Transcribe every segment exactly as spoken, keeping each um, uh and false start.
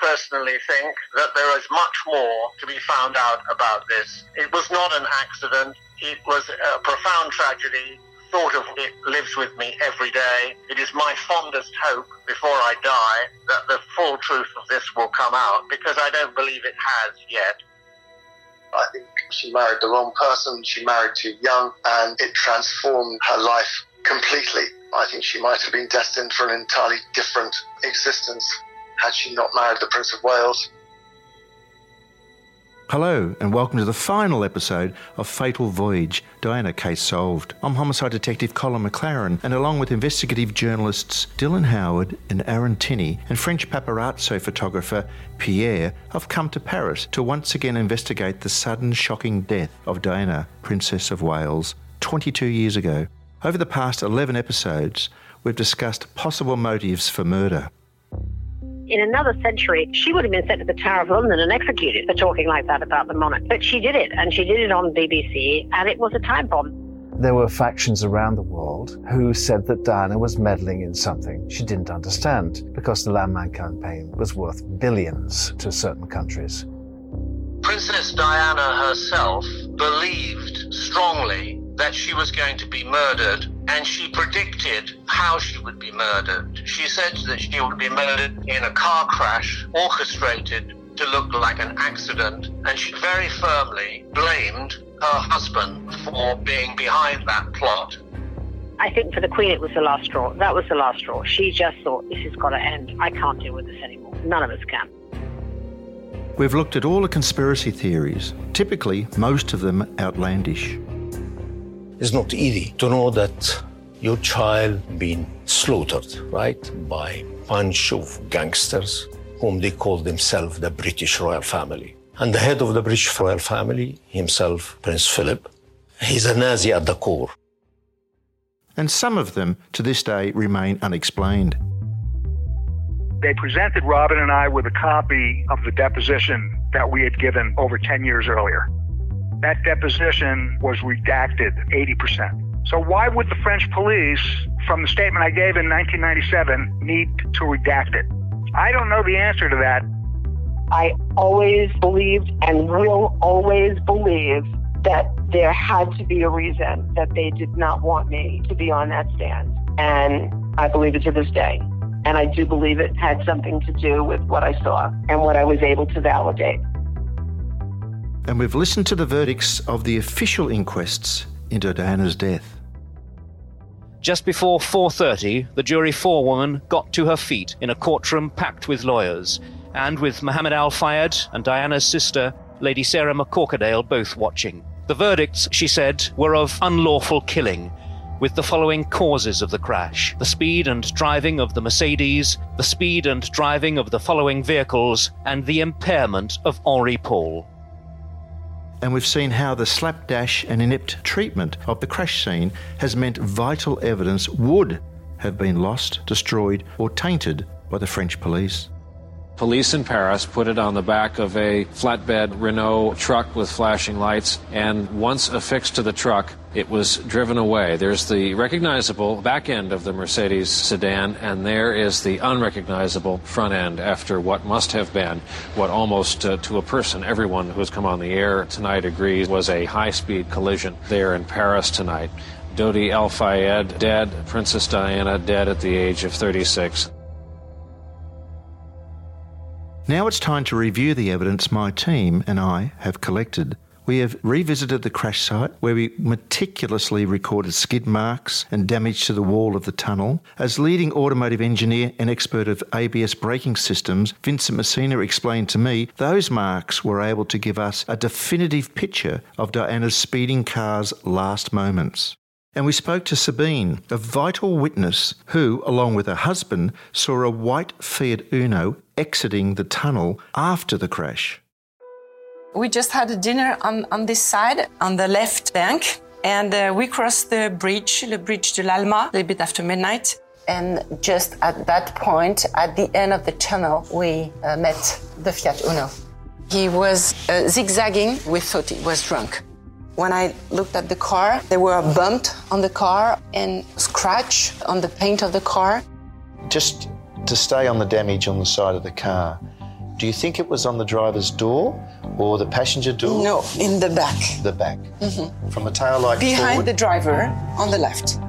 personally think that there is much more to be found out about this. It was not an accident. It was a profound tragedy. Thought of it lives with me every day. It is my fondest hope before I die that the full truth of this will come out, because I don't believe it has yet. I think she married the wrong person. She married too young, and it transformed her life completely. I think she might have been destined for an entirely different existence had she not married the Prince of Wales. Hello and welcome to the final episode of Fatal Voyage, Diana Case Solved. I'm Homicide Detective Colin McLaren, and along with investigative journalists Dylan Howard and Aaron Tinney and French paparazzo photographer Pierre, I've come to Paris to once again investigate the sudden shocking death of Diana, Princess of Wales, twenty-two years ago. Over the past eleven episodes, we've discussed possible motives for murder. In another century, she would have been sent to the Tower of London and executed for talking like that about the monarch. But she did it, and she did it on B B C, and it was a time bomb. There were factions around the world who said that Diana was meddling in something she didn't understand, because the Land Mine campaign was worth billions to certain countries. Princess Diana herself believed strongly that she was going to be murdered, and she predicted how she would be murdered. She said that she would be murdered in a car crash orchestrated to look like an accident, and she very firmly blamed her husband for being behind that plot. I think for the Queen it was the last straw. That was the last straw. She just thought, this has got to end. I can't deal with this anymore. None of us can. We've looked at all the conspiracy theories, typically most of them outlandish. It's not easy to know that your child been slaughtered, right, by a bunch of gangsters whom they call themselves the British royal family. And the head of the British royal family, himself, Prince Philip, he's a Nazi at the core. And some of them, to this day, remain unexplained. They presented Robin and I with a copy of the deposition that we had given over ten years earlier. That deposition was redacted eighty percent. So why would the French police, from the statement I gave in nineteen ninety-seven, need to redact it? I don't know the answer to that. I always believed and will always believe that there had to be a reason that they did not want me to be on that stand. And I believe it to this day. And I do believe it had something to do with what I saw and what I was able to validate. And we've listened to the verdicts of the official inquests into Diana's death. Just before four thirty, the jury forewoman got to her feet in a courtroom packed with lawyers, and with Mohammed Al Fayed and Diana's sister, Lady Sarah McCorkadale, both watching. The verdicts, she said, were of unlawful killing, with the following causes of the crash: the speed and driving of the Mercedes, the speed and driving of the following vehicles, and the impairment of Henri Paul. And we've seen how the slapdash and inept treatment of the crash scene has meant vital evidence would have been lost, destroyed, or tainted by the French police. Police in Paris put it on the back of a flatbed Renault truck with flashing lights, and once affixed to the truck, it was driven away. There's the recognizable back end of the Mercedes sedan, and there is the unrecognizable front end after what must have been, what almost uh, to a person, everyone who's come on the air tonight agrees was a high-speed collision there in Paris tonight. Dodi Al Fayed dead, Princess Diana dead at the age of thirty-six. Now it's time to review the evidence my team and I have collected. We have revisited the crash site, where we meticulously recorded skid marks and damage to the wall of the tunnel. As leading automotive engineer and expert of A B S braking systems, Vincent Messina explained to me those marks were able to give us a definitive picture of Diana's speeding car's last moments. And we spoke to Sabine, a vital witness who, along with her husband, saw a white Fiat Uno exiting the tunnel after the crash. We just had a dinner on, on this side, on the left bank, and uh, we crossed the bridge, the bridge de l'Alma, a little bit after midnight. And just at that point, at the end of the tunnel, we uh, met the Fiat Uno. He was uh, zigzagging. We thought he was drunk. When I looked at the car, there were a bump on the car and scratch on the paint of the car. Just to stay on the damage on the side of the car, Do you think it was on the driver's door or the passenger door? No, in the back. The back. Mm-hmm. From the tail light Behind forward? the driver, on the left.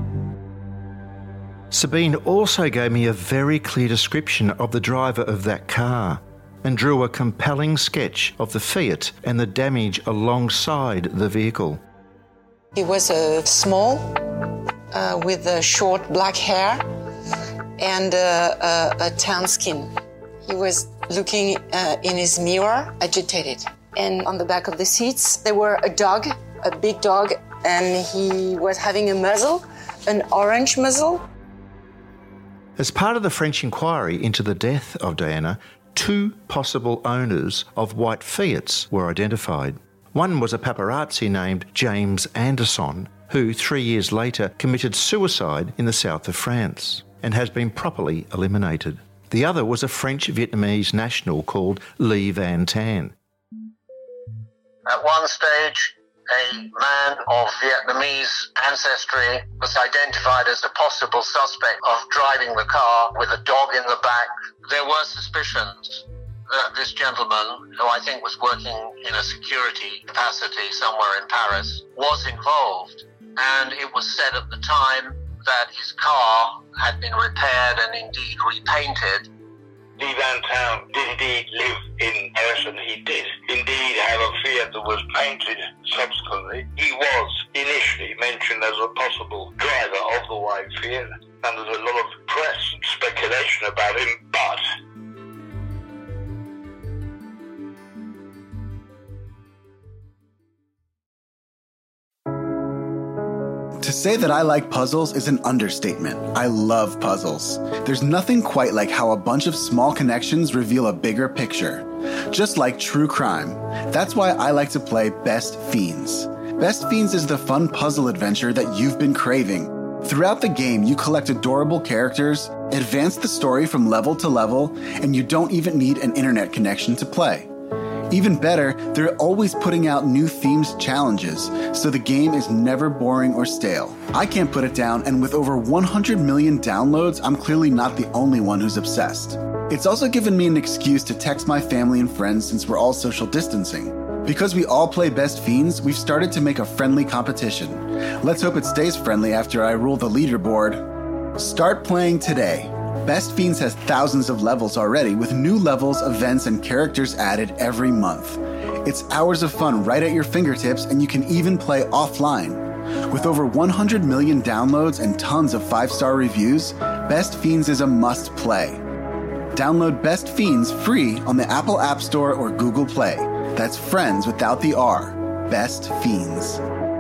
Sabine also gave me a very clear description of the driver of that car and drew a compelling sketch of the Fiat and the damage alongside the vehicle. He was uh, small, uh, with uh, short black hair and uh, uh, a tan skin. He was looking uh, in his mirror, agitated. And on the back of the seats, there were a dog, a big dog, and he was having a muzzle, an orange muzzle. As part of the French inquiry into the death of Diana, two possible owners of white Fiats were identified. One was a paparazzi named James Anderson, who three years later committed suicide in the south of France and has been properly eliminated. The other was a French-Vietnamese national called Lee Van Tan. At one stage, a man of Vietnamese ancestry was identified as a possible suspect of driving the car with a dog in the back. There were suspicions that this gentleman, who I think was working in a security capacity somewhere in Paris, was involved. And it was said at the time that his car had been repaired and indeed repainted. Lee Van Tan did indeed live in Paris, and he did indeed have a Fiat that was painted subsequently. He was initially mentioned as a possible driver of the white Fiat, and there's a lot of press and speculation about him, but to say that I like puzzles is an understatement. I love puzzles. There's nothing quite like how a bunch of small connections reveal a bigger picture. Just like true crime. That's why I like to play Best Fiends. Best Fiends is the fun puzzle adventure that you've been craving. Throughout the game, you collect adorable characters, advance the story from level to level, and you don't even need an internet connection to play. Even better, they're always putting out new themed challenges, so the game is never boring or stale. I can't put it down, and with over one hundred million downloads, I'm clearly not the only one who's obsessed. It's also given me an excuse to text my family and friends since we're all social distancing. Because we all play Best Fiends, we've started to make a friendly competition. Let's hope it stays friendly after I rule the leaderboard. Start playing today. Best Fiends has thousands of levels already, with new levels, events, and characters added every month. It's hours of fun right at your fingertips, and you can even play offline. With over one hundred million downloads and tons of five-star reviews, Best Fiends is a must-play. Download Best Fiends free on the Apple App Store or Google Play. That's friends without the R. Best Fiends.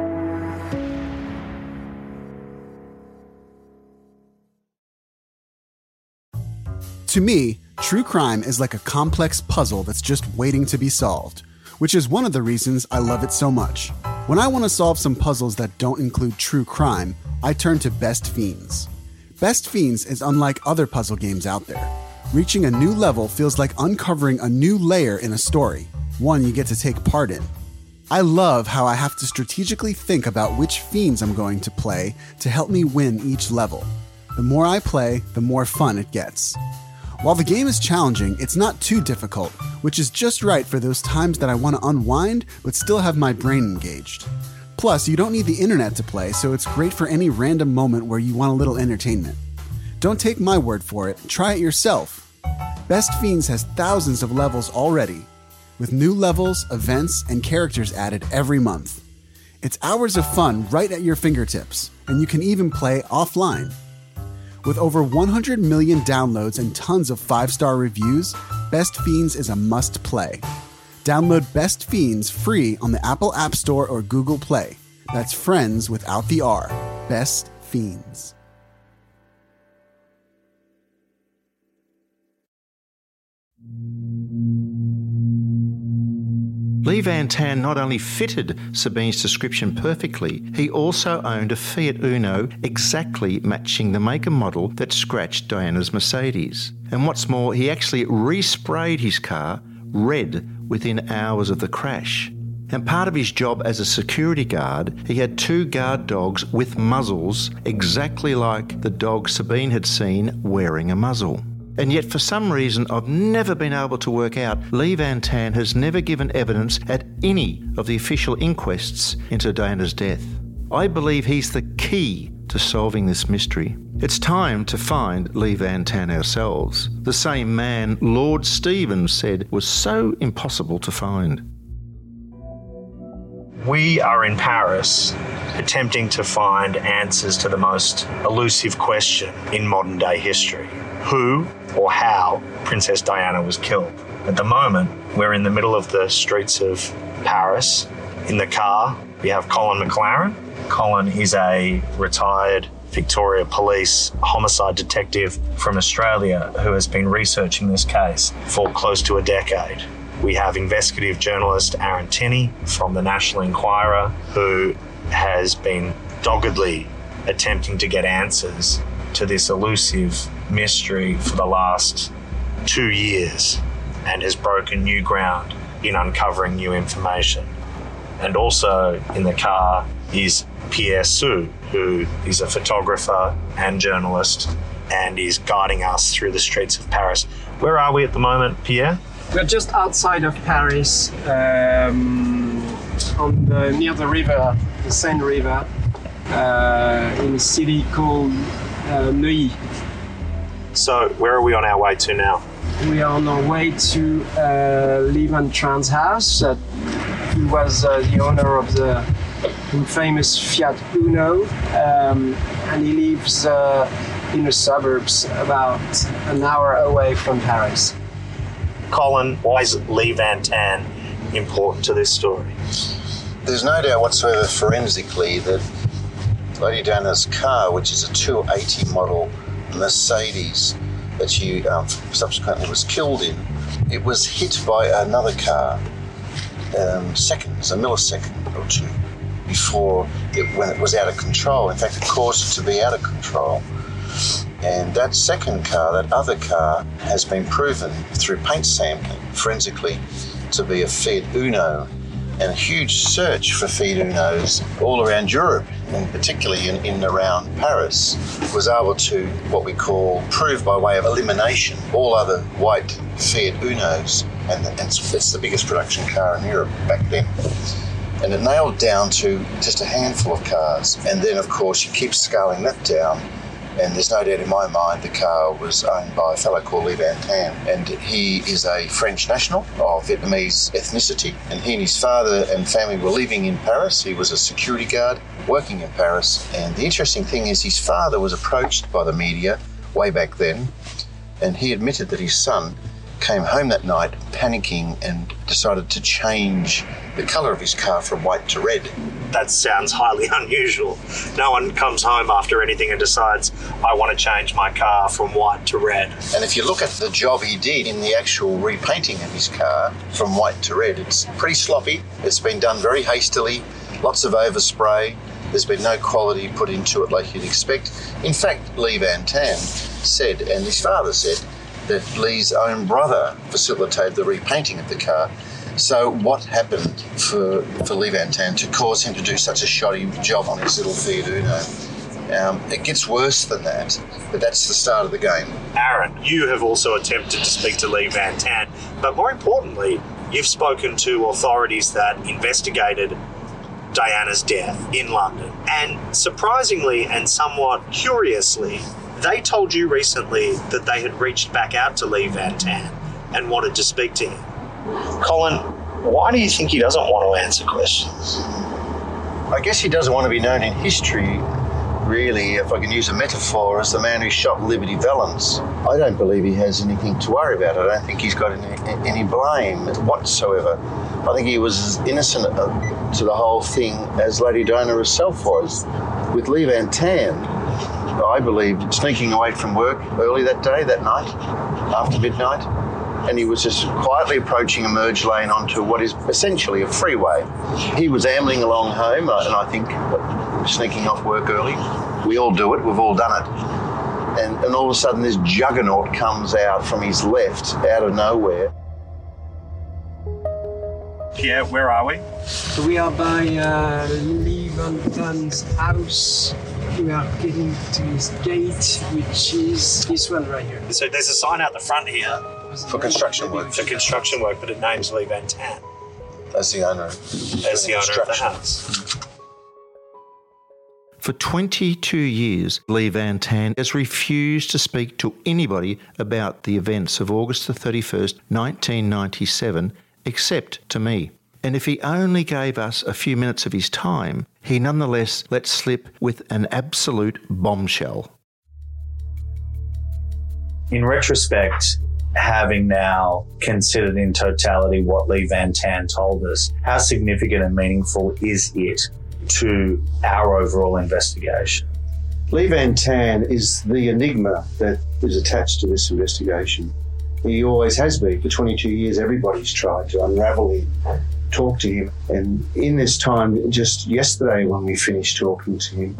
To me, true crime is like a complex puzzle that's just waiting to be solved, which is one of the reasons I love it so much. When I want to solve some puzzles that don't include true crime, I turn to Best Fiends. Best Fiends is unlike other puzzle games out there. Reaching a new level feels like uncovering a new layer in a story, one you get to take part in. I love how I have to strategically think about which fiends I'm going to play to help me win each level. The more I play, the more fun it gets. While the game is challenging, it's not too difficult, which is just right for those times that I want to unwind but still have my brain engaged. Plus, you don't need the internet to play, so it's great for any random moment where you want a little entertainment. Don't take my word for it, try it yourself. Best Fiends has thousands of levels already, with new levels, events, and characters added every month. It's hours of fun right at your fingertips, and you can even play offline. With over one hundred million downloads and tons of five-star reviews, Best Fiends is a must-play. Download Best Fiends free on the Apple App Store or Google Play. That's friends without the R. Best Fiends. Lee Van Tan not only fitted Sabine's description perfectly, he also owned a Fiat Uno exactly matching the make and model that scratched Diana's Mercedes. And what's more, he actually resprayed his car red within hours of the crash. And part of his job as a security guard, he had two guard dogs with muzzles exactly like the dog Sabine had seen wearing a muzzle. And yet, for some reason I've never been able to work out, Lee Van Tan has never given evidence at any of the official inquests into Diana's death. I believe he's the key to solving this mystery. It's time to find Lee Van Tan ourselves, the same man Lord Stevens said was so impossible to find. We are in Paris attempting to find answers to the most elusive question in modern day history. Who or how Princess Diana was killed. At the moment, we're in the middle of the streets of Paris. In the car, we have Colin McLaren. Colin is a retired Victoria Police homicide detective from Australia who has been researching this case for close to a decade. We have investigative journalist Aaron Tinney from the National Enquirer, who has been doggedly attempting to get answers to this elusive mystery for the last two years and has broken new ground in uncovering new information. And also in the car is Pierre Sue, who is a photographer and journalist and is guiding us through the streets of Paris. Where are we at the moment, Pierre? We're just outside of Paris, um, on the, near the river, the Seine River, uh, in a city called uh, Neuilly. So where are we on our way to now? We are on our way to uh, Lee Van Tran's house. Uh, he was uh, the owner of the famous Fiat Uno, um, and he lives uh, in the suburbs about an hour away from Paris. Colin, why is Lee Van Tan important to this story? There's no doubt whatsoever forensically that Lady Diana's car, which is a two eighty model Mercedes that she um, subsequently was killed in, it was hit by another car um, seconds, a millisecond or two before it, when it was out of control. In fact, it caused it to be out of control. And that second car, that other car, has been proven through paint sampling forensically to be a Fiat Uno. And a huge search for Fiat Unos all around Europe, and particularly in, in and around Paris, was able to, what we call, prove by way of elimination all other white Fiat Unos, and, and it's, it's the biggest production car in Europe back then. And it nailed down to just a handful of cars. And then, of course, you keep scaling that down, and there's no doubt in my mind the car was owned by a fellow called Lee Van Tan, and he is a French national of Vietnamese ethnicity, and he and his father and family were living in Paris. He was a security guard working in Paris, and the interesting thing is his father was approached by the media way back then, and he admitted that his son came home that night panicking and decided to change the colour of his car from white to red. That sounds highly unusual. No one comes home after anything and decides, I want to change my car from white to red. And if you look at the job he did in the actual repainting of his car from white to red, it's pretty sloppy. It's been done very hastily, lots of overspray. There's been no quality put into it like you'd expect. In fact, Lee Van Tan said, and his father said, that Lee's own brother facilitated the repainting of the car. So what happened for, for Lee Van Tan to cause him to do such a shoddy job on his little Fiat Uno? Um, it gets worse than that, but that's the start of the game. Aaron, you have also attempted to speak to Lee Van Tan, but more importantly, you've spoken to authorities that investigated Diana's death in London. And surprisingly and somewhat curiously, they told you recently that they had reached back out to Lee Van Tan and wanted to speak to him. Colin, why do you think he doesn't want to answer questions? I guess he doesn't want to be known in history, really, if I can use a metaphor, as the man who shot Liberty Valance. I don't believe he has anything to worry about. I don't think he's got any, any blame whatsoever. I think he was as innocent to the whole thing as Lady Diana herself was. With Lee Van Tan, I believe, sneaking away from work early that day, that night, after midnight, and he was just quietly approaching a merge lane onto what is essentially a freeway. He was ambling along home, and I think sneaking off work early. We all do it, we've all done it. And, and all of a sudden this juggernaut comes out from his left, out of nowhere. Pierre, where are we? So we are by uh, Lee Van Tan's house. We are getting to his gate, which is this one right here. So there's a sign out the front here. For construction work. For construction work, but it names Lee Van Tan. As the owner. As the owner of the house. For twenty-two years, Lee Van Tan has refused to speak to anybody about the events of August the thirty-first, nineteen ninety-seven, except to me. And if he only gave us a few minutes of his time, he nonetheless let slip with an absolute bombshell. In retrospect, having now considered in totality what Lee Van Tan told us, how significant and meaningful is it to our overall investigation? Lee Van Tan is the enigma that is attached to this investigation. He always has been. For twenty-two years, everybody's tried to unravel him, talk to him. And in this time, just yesterday when we finished talking to him,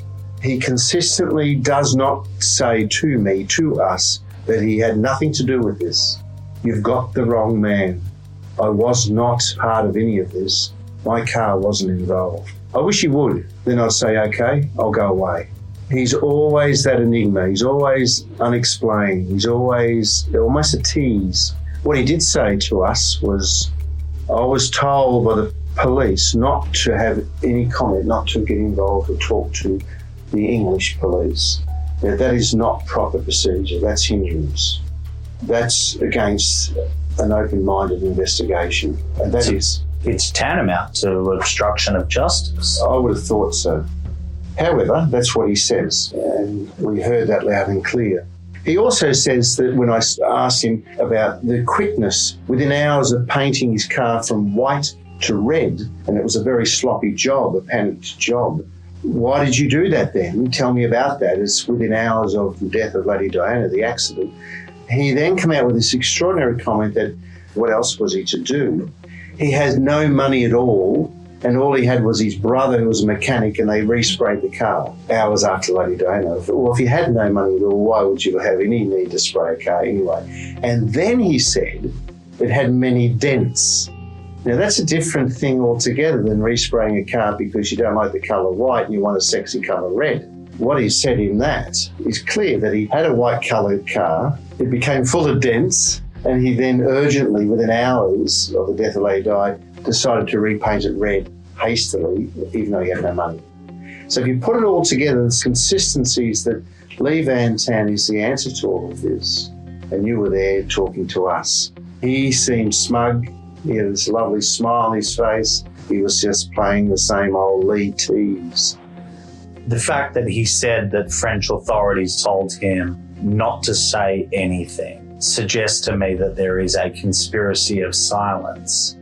he consistently does not say to me, to us, that he had nothing to do with this. You've got the wrong man. I was not part of any of this. My car wasn't involved. I wish he would. Then I'd say, okay, I'll go away. He's always that enigma. He's always unexplained. He's always almost a tease. What he did say to us was, I was told by the police not to have any comment, not to get involved or talk to the English police. That that is not proper procedure. That's hindrance. That's against an open-minded investigation. And that is... It's tantamount to obstruction of justice. I would have thought so. However, that's what he says, and we heard that loud and clear. He also says that when I asked him about the quickness, within hours of painting his car from white to red, and it was a very sloppy job, a panicked job, why did you do that then? Tell me about that. It's within hours of the death of Lady Diana, the accident. He then came out with this extraordinary comment that what else was he to do? He has no money at all, and all he had was his brother who was a mechanic, and they resprayed the car hours after Lady Diana. Well, if you had no money at all, why would you have any need to spray a car anyway? And then he said it had many dents. Now, that's a different thing altogether than respraying a car because you don't like the colour white and you want a sexy colour red. What he said in that is clear that he had a white-coloured car, it became full of dents, and he then urgently, within hours of the death of Lady Di, decided to repaint it red hastily, even though he had no money. So if you put it all together, there's consistencies that Lee Van Tan is the answer to all of this. And you were there talking to us. He seemed smug. He had this lovely smile on his face. He was just playing the same old Lee tease. The fact that he said that French authorities told him not to say anything suggests to me that there is a conspiracy of silence.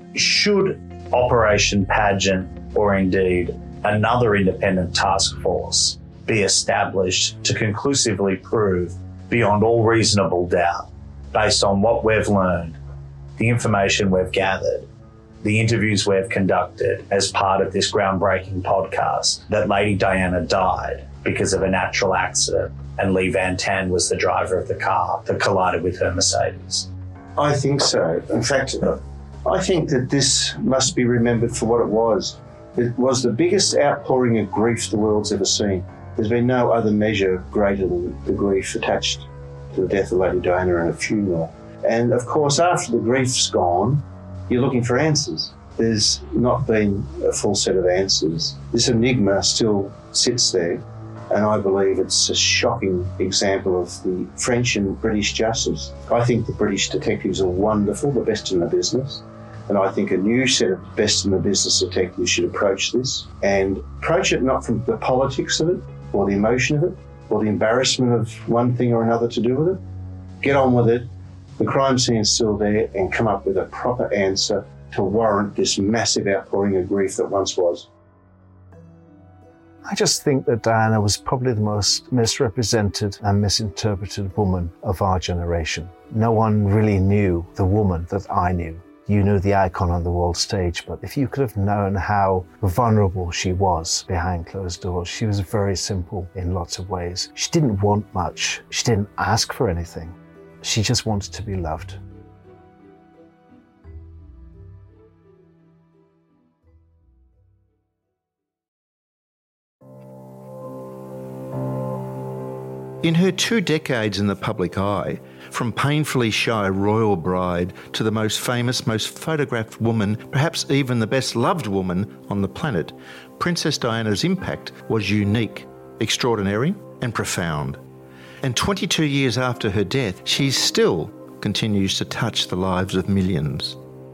Should Operation Pageant, or indeed another independent task force, be established to conclusively prove beyond all reasonable doubt, based on what we've learned, the information we've gathered, the interviews we've conducted as part of this groundbreaking podcast, that Lady Diana died because of a natural accident and Lee Van Tan was the driver of the car that collided with her Mercedes? I think so. In fact, I think that this must be remembered for what it was. It was the biggest outpouring of grief the world's ever seen. There's been no other measure greater than the grief attached to the death of Lady Diana and a funeral. And of course, after the grief's gone, you're looking for answers. There's not been a full set of answers. This enigma still sits there, and I believe it's a shocking example of the French and British justice. I think the British detectives are wonderful, the best in the business, and I think a new set of best in the business detectives should approach this, and approach it not from the politics of it, or the emotion of it, or the embarrassment of one thing or another to do with it. Get on with it. The crime scene's still there, and come up with a proper answer to warrant this massive outpouring of grief that once was. I just think that Diana was probably the most misrepresented and misinterpreted woman of our generation. No one really knew the woman that I knew. You knew the icon on the world stage, but if you could have known how vulnerable she was behind closed doors, she was very simple in lots of ways. She didn't want much. She didn't ask for anything. She just wanted to be loved. In her two decades in the public eye, from painfully shy royal bride to the most famous, most photographed woman, perhaps even the best loved woman on the planet, Princess Diana's impact was unique, extraordinary and profound. And twenty-two years after her death, she still continues to touch the lives of millions.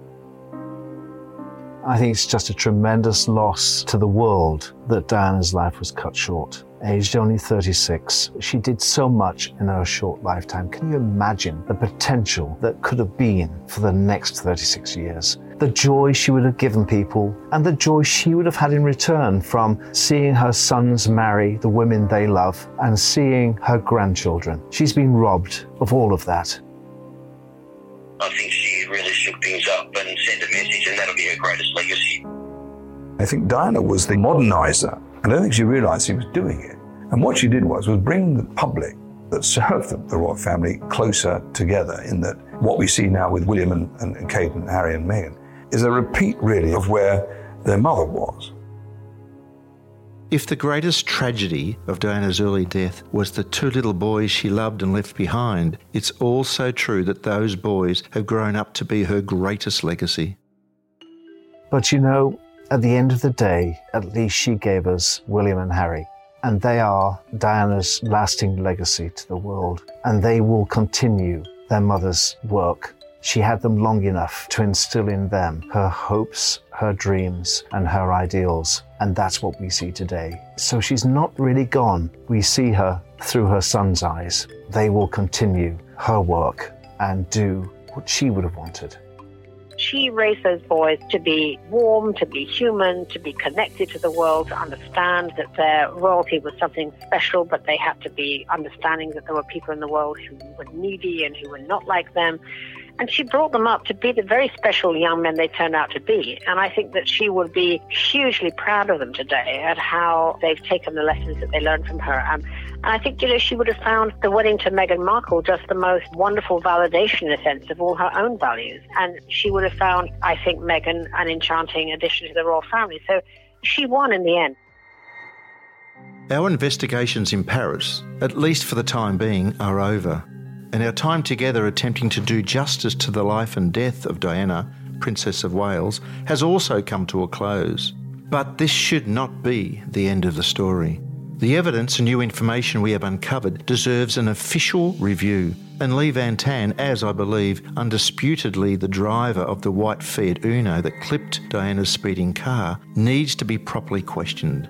I think it's just a tremendous loss to the world that Diana's life was cut short. Aged only thirty-six, she did so much in her short lifetime. Can you imagine the potential that could have been for the next thirty-six years? The joy she would have given people and the joy she would have had in return from seeing her sons marry the women they love and seeing her grandchildren. She's been robbed of all of that. I think she really shook things up and sent a message, and that'll be her greatest legacy. I think Diana was the modernizer. I don't think she realised she was doing it. And what she did was, was bring the public that served the, the royal family closer together, in that what we see now with William and, and, and Kate and Harry and Meghan is a repeat, really, of where their mother was. If the greatest tragedy of Diana's early death was the two little boys she loved and left behind, it's also true that those boys have grown up to be her greatest legacy. But you know, at the end of the day, at least she gave us William and Harry. And they are Diana's lasting legacy to the world. And they will continue their mother's work. She had them long enough to instill in them her hopes, her dreams, and her ideals. And that's what we see today. So she's not really gone. We see her through her son's eyes. They will continue her work and do what she would have wanted. She raised those boys to be warm, to be human, to be connected to the world, to understand that their royalty was something special, but they had to be understanding that there were people in the world who were needy and who were not like them. And she brought them up to be the very special young men they turned out to be. And I think that she would be hugely proud of them today at how they've taken the lessons that they learned from her. Um, and I think, you know, she would have found the wedding to Meghan Markle just the most wonderful validation, in a sense, of all her own values. And she would have found, I think, Meghan an enchanting addition to the royal family. So she won in the end. Our investigations in Paris, at least for the time being, are over. And our time together attempting to do justice to the life and death of Diana, Princess of Wales, has also come to a close. But this should not be the end of the story. The evidence and new information we have uncovered deserves an official review, and Lee Van Tan, as I believe undisputedly the driver of the white Fiat Uno that clipped Diana's speeding car, needs to be properly questioned.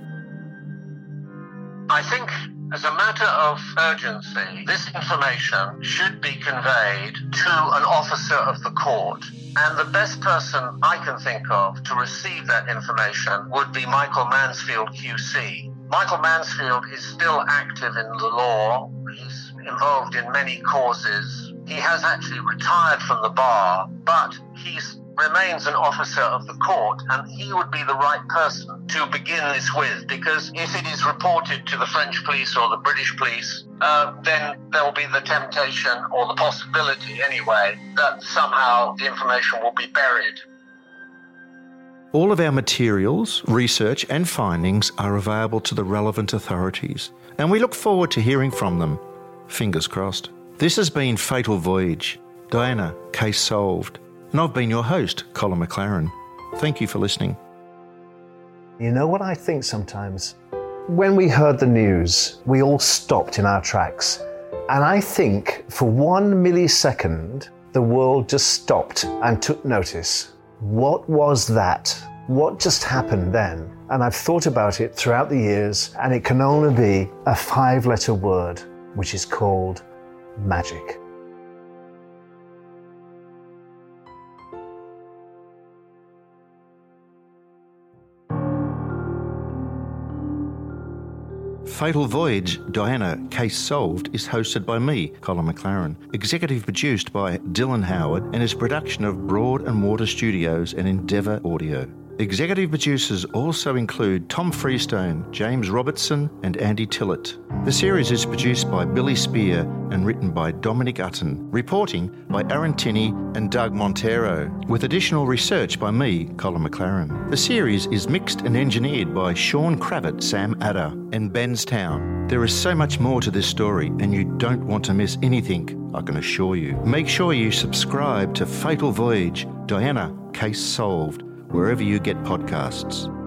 I think, as a matter of urgency, this information should be conveyed to an officer of the court. And the best person I can think of to receive that information would be Michael Mansfield Q C. Michael Mansfield is still active in the law. He's involved in many causes. He has actually retired from the bar, but he's remains an officer of the court, and he would be the right person to begin this with, because if it is reported to the French police or the British police, uh, then there will be the temptation, or the possibility anyway, that somehow the information will be buried. All of our materials, research and findings are available to the relevant authorities, and we look forward to hearing from them. Fingers crossed. This has been Fatal Voyage. Diana, case solved. And I've been your host, Colin McLaren. Thank you for listening. You know what I think sometimes? When we heard the news, we all stopped in our tracks. And I think for one millisecond, the world just stopped and took notice. What was that? What just happened then? And I've thought about it throughout the years, and it can only be a five-letter word, which is called magic. Fatal Voyage, Diana, Case Solved is hosted by me, Colin McLaren, executive produced by Dylan Howard, and is a production of Broad and Water Studios and Endeavour Audio. Executive producers also include Tom Freestone, James Robertson and Andy Tillett. The series is produced by Billy Spear and written by Dominic Utton. Reporting by Aaron Tinney and Doug Montero, with additional research by me, Colin McLaren. The series is mixed and engineered by Sean Kravitz, Sam Adder and Benstown. There is so much more to this story and you don't want to miss anything, I can assure you. Make sure you subscribe to Fatal Voyage, Diana, Case Solved, wherever you get podcasts.